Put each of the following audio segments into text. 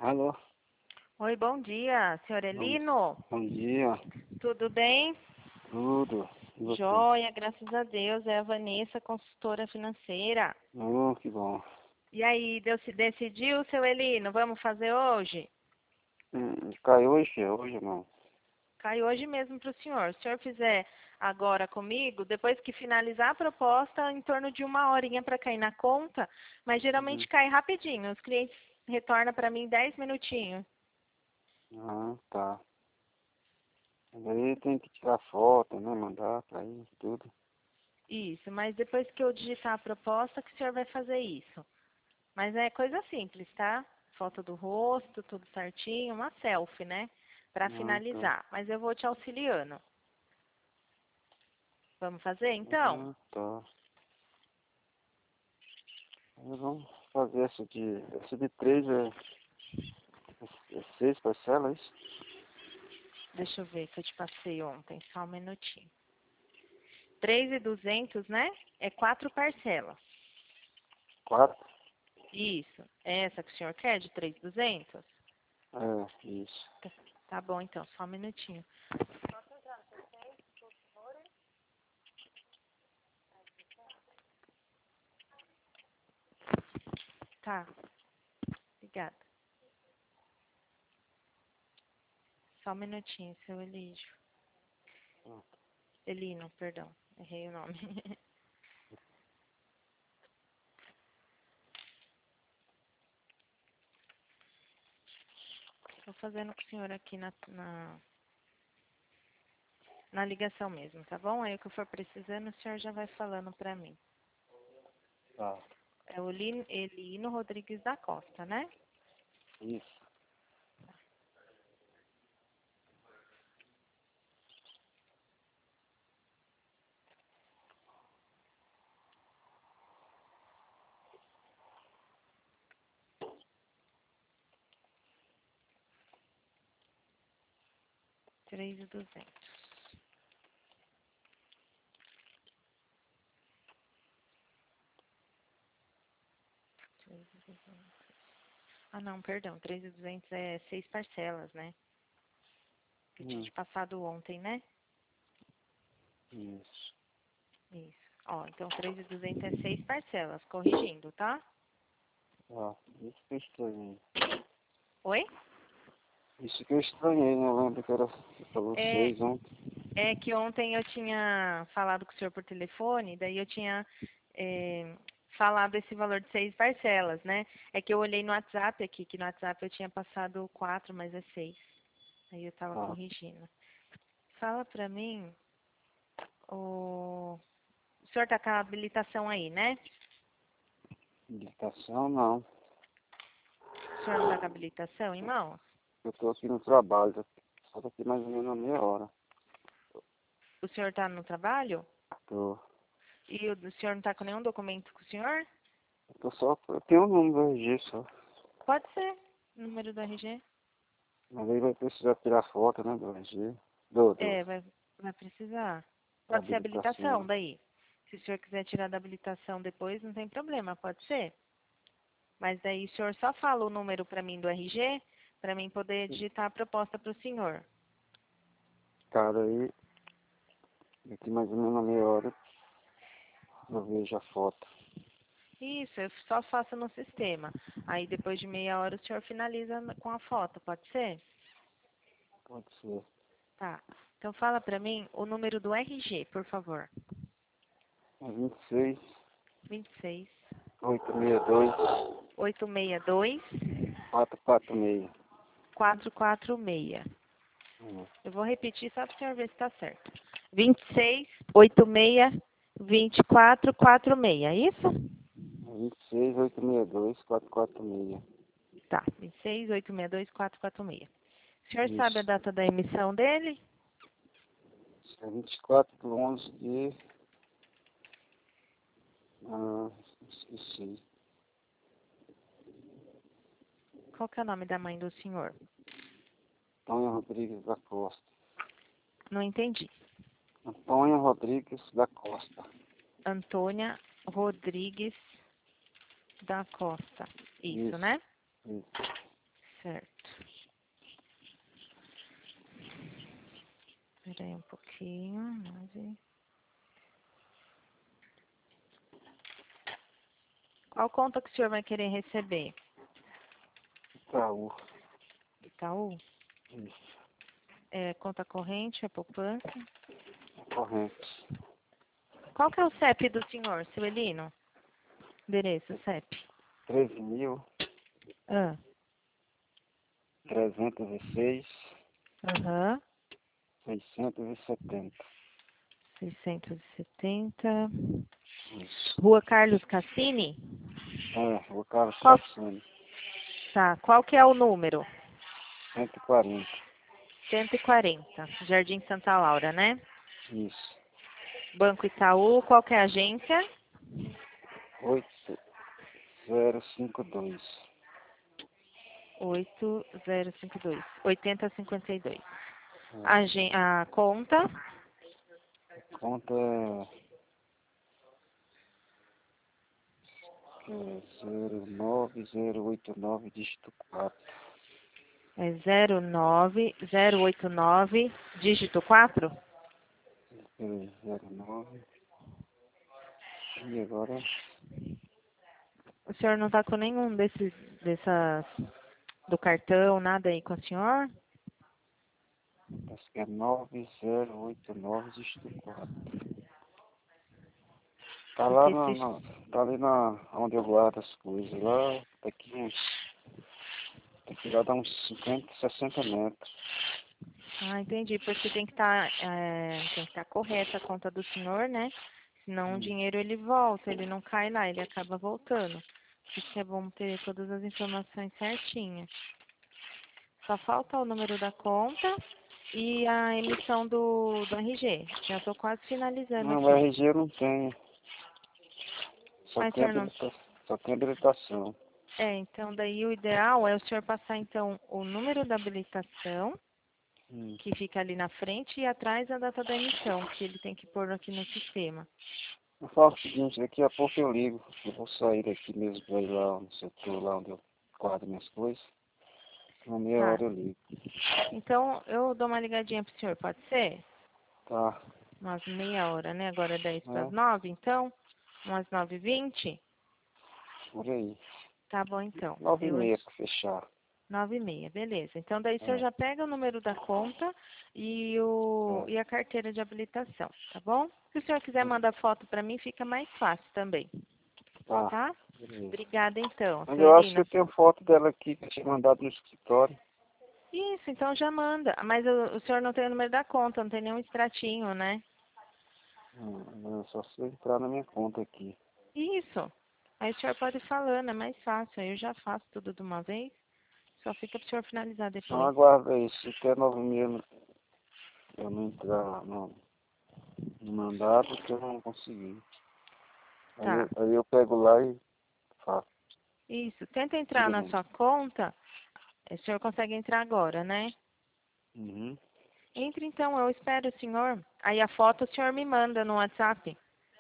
Alô, Oi, bom dia, senhor bom, Elino. bom dia, Tudo bem? tudo, e você? Joia, graças a Deus. É a Vanessa, consultora financeira. Oh, que bom. E aí, decidiu, seu Elino? Vamos fazer hoje? Caiu hoje, não. Cai hoje mesmo para o senhor. Se o senhor fizer agora comigo, depois que finalizar a proposta, em torno de 1 horinha para cair na conta, mas geralmente Uhum. cai rapidinho. Os clientes retornam para mim 10 minutinhos. Ah, tá. Aí tem que tirar foto, né, mandar pra ir, tudo. Isso, mas depois que eu digitar a proposta, que o senhor vai fazer isso. Mas é coisa simples, tá? Foto do rosto, tudo certinho, uma selfie, né? Para Ah, tá. finalizar. Mas eu vou te auxiliando. Vamos fazer então? Ah, tá. Aí vamos fazer essa de 6 parcelas, é isso? Deixa eu ver que eu te passei ontem, só um minutinho. 3.200, né? É 4 parcelas. 4? Isso. É essa que o senhor quer, de 3.200? É, isso. Tá bom, então, só um minutinho. Tá, obrigada. Só um minutinho, seu Elígio. Elino, perdão, errei o nome. Estou fazendo com o senhor aqui na ligação mesmo, tá bom? Aí o que eu for precisando, o senhor já vai falando pra mim. Tá, É o Elino Rodrigues da Costa, né? isso. Três e 200. Ah, não, perdão. 3.200 é 6 parcelas, né? Que eu tinha Hum, te passado ontem, né? isso. Isso. Ó, então 3.200 é 6 parcelas, corrigindo, tá? Ó, isso que eu estranhei. Oi? Isso que eu estranhei, né? Eu lembro que era pra É, vocês ontem. é que ontem eu tinha falado com o senhor por telefone, daí eu tinha falado esse valor de 6 parcelas, né? É que eu olhei no WhatsApp aqui, que no WhatsApp eu tinha passado 4, mas é 6. Aí eu tava Ah, corrigindo. Fala pra mim, o senhor tá com a habilitação aí, né? indicação não. O senhor não tá com a habilitação em mãos? Eu tô aqui no trabalho, só daqui mais ou menos uma meia hora. O senhor tá no trabalho? Tô, E o senhor não tá com nenhum documento com o senhor? eu tenho o número do RG só. Pode ser. Número do RG? Mas aí vai precisar tirar foto, né, do RG, do É, vai precisar. da Pode ser habilitação habilitação. daí. Se o senhor quiser tirar da habilitação depois, não tem problema, pode ser. Mas daí o senhor só fala o número para mim do RG, para mim poder digitar a proposta para o senhor. Cara, aí, daqui mais ou menos uma meia hora, eu vejo a foto. Isso, eu só faço no sistema. Aí depois de meia hora o senhor finaliza com a foto, pode ser? Pode ser. Tá. Então fala para mim o número do RG, por favor. É 26, 26 862, 862 446. 446. Hum, Eu vou repetir só para o senhor ver se está certo. 26 86 24 46, é isso? 26, 862, 446. Tá. 26 862 446. O senhor sabe a Isso. data da emissão dele? É 24/11 de... Ah, esqueci. Qual que é o nome da mãe do senhor? Antônia Rodrigues da Costa. Não entendi. Antônia Rodrigues da Costa. Antônia Rodrigues da Costa. Isso, Isso, né? isso. Certo. Espera aí um pouquinho. 9. Qual conta que o senhor vai querer receber? Itaú. Itaú? Isso. É, conta corrente, é poupança? Corrente. Qual que é o CEP do senhor, seu Elino? Endereço, CEP. 13.306. Aham. 670. 670. Isso. Rua Carlos Cassini? O Carlos Qual, Cassini. tá, qual que é o número? 140. 140. Jardim Santa Laura, né? Isso. Banco Itaú, qual que é a agência? 8052. 8052. 8052. É. A conta? Conta é 09089, dígito 4. É 09089, dígito 4? Peraí, 09. E agora? O senhor não está com nenhum dessas, do cartão, nada aí com o senhor? Acho que é 9089, dígito 4. Tá lá Porque se... tá ali onde eu guardo as coisas. Lá, daqui lá dá uns 50, 60 metros. Ah, entendi. Porque tem que estar correta a conta do senhor, né? Senão o dinheiro ele volta, ele não cai lá, ele acaba voltando. Por isso que é bom ter todas as informações certinhas. Só falta o número da conta e a emissão do RG. Já estou quase finalizando Não, o aqui. RG eu não tenho. Só Mas, tem senhor, não... habilitação. Só tem habilitação. Então, daí o ideal é o senhor passar, então, o número da habilitação, Hum. que fica ali na frente, e atrás a data da emissão, que ele tem que pôr aqui no sistema. Eu falo o seguinte, daqui a pouco eu ligo. Eu vou sair daqui mesmo pra ir lá no setor, lá onde eu guardo minhas coisas. Uma meia Tá. hora eu ligo. Então, eu dou uma ligadinha pro senhor, pode ser? Tá. Umas meia hora, né? Agora é 10 para as É, 9, então, umas 9h20. por aí. Tá bom, então. 9h30 pra fechar. 9h30, beleza. Então, daí o senhor É, já pega o número da conta e, é. e a carteira de habilitação, tá bom? Se o senhor quiser mandar foto para mim, fica mais fácil também, Tá. tá? Beleza. Obrigada, então, Mas seu eu acho que eu Elino. tenho foto dela aqui que eu tinha mandado no escritório. Isso, então já manda. Mas o senhor não tem o número da conta, não tem nenhum extratinho, né? Só se eu entrar na minha conta aqui. Isso. Aí o senhor pode ir falando, é mais fácil. Aí eu já faço tudo de uma vez. Só fica pro senhor finalizar Então depois. aguarda aí. Se até 9h30 eu não entrar no mandado, que eu não consegui. Tá. Aí eu pego lá e faço. Isso. Tenta entrar Tira na mesmo. sua conta. O senhor consegue entrar agora, né? Uhum. Entre então, eu espero o senhor. Aí a foto o senhor me manda no WhatsApp.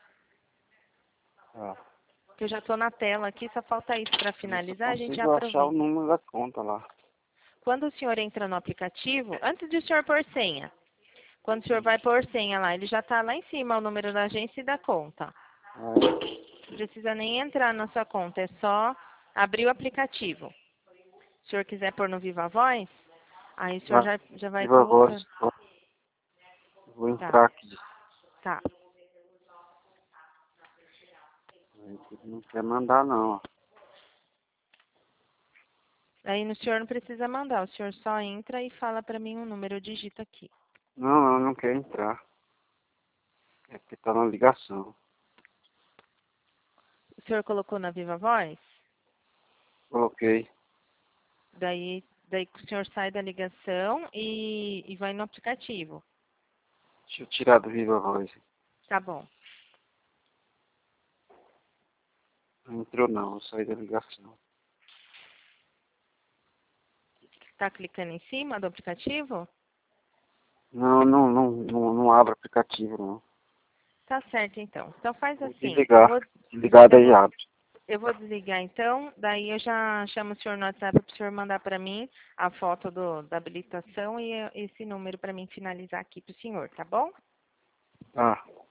Tá. Que eu já tô na tela aqui, só falta isso para Eu só finalizar, a gente já consigo achar o aproveita. número da conta lá. Quando o senhor entra no aplicativo, antes de o senhor pôr senha, quando o senhor vai pôr senha lá, ele já está lá em cima o número da agência e da conta. Aí, Não precisa nem entrar na sua conta, é só abrir o aplicativo. Se o senhor quiser pôr no Viva Voz, aí o senhor já vai viva a voz. colocando. Vou Tá, entrar aqui. tá. Não quer mandar não, ó. Aí o senhor não precisa mandar, o senhor só entra e fala para mim um número, eu digito aqui. Não quer entrar. É porque tá na ligação. O senhor colocou na Viva Voz? Coloquei. Daí o senhor sai da ligação e vai no aplicativo. Deixa eu tirar do viva a voz. Tá bom. Não entrou não, eu saí da ligação. Tá clicando em cima do aplicativo? Não abre aplicativo não. Tá certo, então. Então faz Vou assim, desligar. Desligado eu aí vou, abre. eu vou desligar então, daí eu já chamo o senhor no WhatsApp para o senhor mandar para mim a foto da habilitação e esse número para mim finalizar aqui para o senhor, tá bom? Ah,